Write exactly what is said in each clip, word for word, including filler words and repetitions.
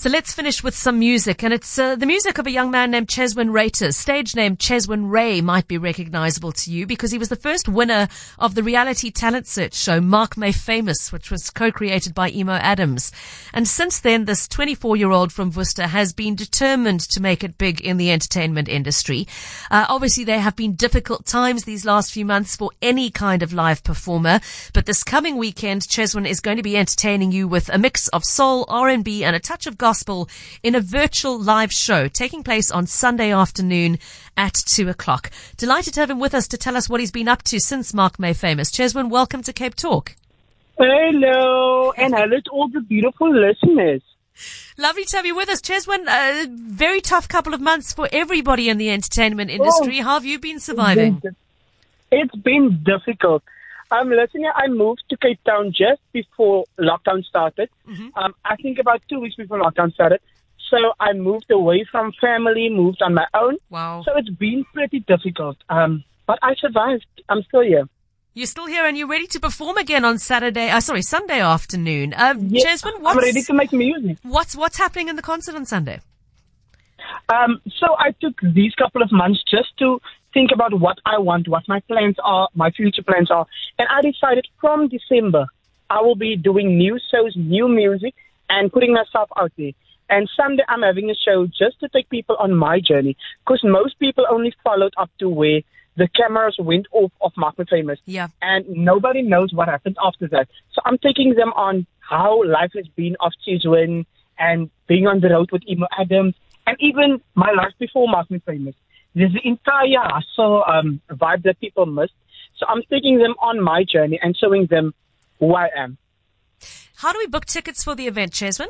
So let's finish with some music, and it's uh, the music of a young man named Cheswin Raiters. Stage name Cheswin Ray might be recognizable to you because he was the first winner of the reality talent search show Mark May Famous, which was co-created by Emo Adams. And since then, this twenty-four-year-old from Worcester has been determined to make it big in the entertainment industry. Uh, obviously, there have been difficult times these last few months for any kind of live performer, but this coming weekend, Cheswin is going to be entertaining you with a mix of soul, R and B, and a touch of gospel in a virtual live show taking place on Sunday afternoon at two o'clock. Delighted to have him with us to tell us what he's been up to since Mark May Famous. Cheswin, welcome to Cape Talk. Hello, and hello to all the beautiful listeners. Lovely to have you with us. Cheswin, a very tough couple of months for everybody in the entertainment industry. Oh, How have you been surviving? It's been difficult. Um, listen, I moved to Cape Town just before lockdown started. Mm-hmm. Um, I think about two weeks before lockdown started. So I moved away from family, moved on my own. Wow. So it's been pretty difficult. Um, but I survived. I'm still here. You're still here and you're ready to perform again on Saturday, uh, sorry, Sunday afternoon. Um, Yes, Cheswin, I'm what's, ready to make music. what's, what's happening in the concert on Sunday? Um, so I took these couple of months just to think about what I want, what my plans are, my future plans are. And I decided from December, I will be doing new shows, new music, and putting myself out there. And Sunday, I'm having a show just to take people on my journey. Because most people only followed up to where the cameras went off of Mark May Famous. Yeah. And nobody knows what happened after that. So I'm taking them on how life has been of Cheswin and being on the road with Emo Adams. And even my life before Mark May Famous. There's the entire hustle um, vibe that people missed. So I'm taking them on my journey and showing them who I am. How do we book tickets for the event, Cheswin?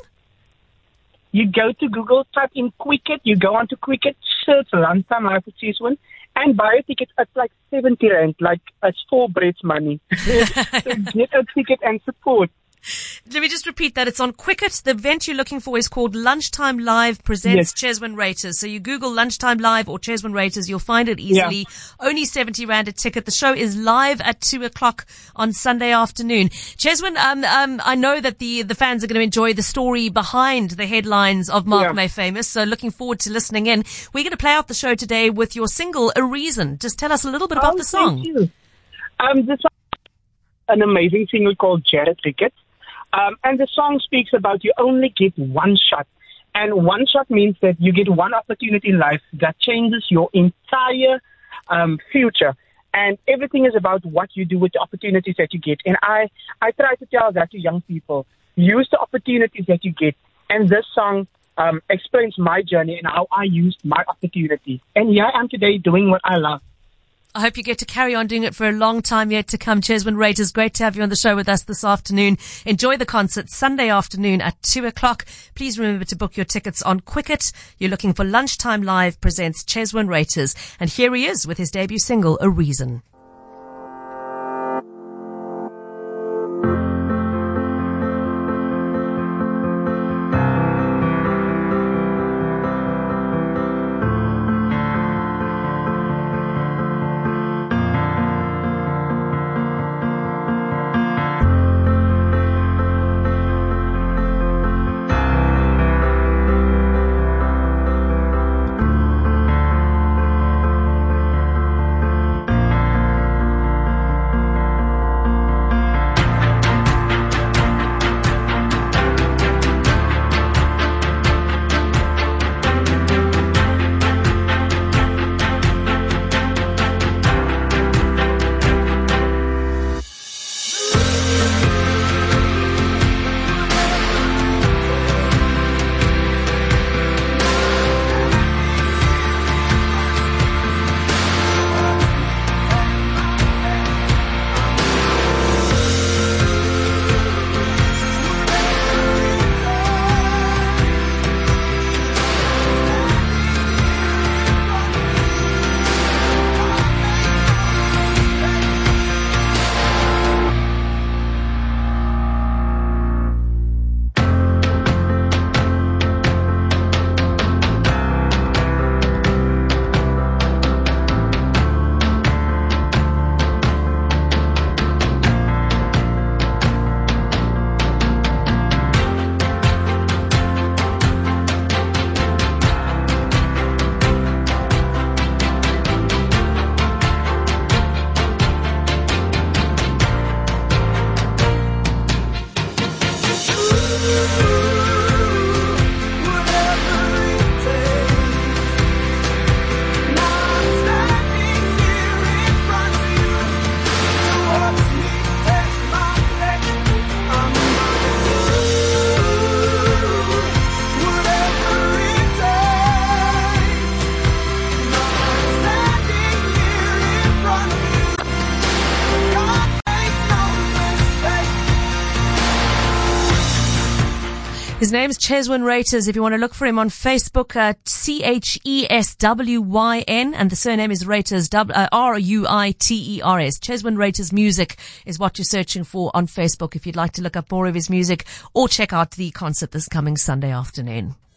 You go to Google, type in Quicket, you go onto Quicket, search Lunchtime Live with Cheswin, and buy a ticket. It's like seventy rand, like it's four bread's money. So get a ticket and support. Let me just repeat that. It's on Quicket. The event you're looking for is called Lunchtime Live Presents Yes. Cheswin Raiters. So you Google Lunchtime Live or Cheswin Raiters, you'll find it easily. Yeah. Only seventy rand a ticket. The show is live at two o'clock on Sunday afternoon. Cheswin, um, um, I know that the, the fans are going to enjoy the story behind the headlines of Mark Yeah. May Famous. So looking forward to listening in. We're going to play out the show today with your single, A Reason. Just tell us a little bit about Oh, the song. Thank you. Um, this an amazing single called Jared Ricketts. Um, and the song speaks about you only get one shot. And one shot means that you get one opportunity in life that changes your entire um, future. And everything is about what you do with the opportunities that you get. And I, I try to tell that to young people. Use the opportunities that you get. And this song um, explains my journey and how I used my opportunity. And here I am today doing what I love. I hope you get to carry on doing it for a long time yet to come. Cheswin Raiters, great to have you on the show with us this afternoon. Enjoy the concert Sunday afternoon at two o'clock. Please remember to book your tickets on Quicket. You're looking for Lunchtime Live presents Cheswin Raiters. And here he is with his debut single, A Reason. His name's Cheswyn Raiters. If you want to look for him on Facebook, uh, C H E S W Y N, and the surname is Raiters, uh, R U I T E R S. Cheswyn Raiters Music is what you're searching for on Facebook if you'd like to look up more of his music or check out the concert this coming Sunday afternoon.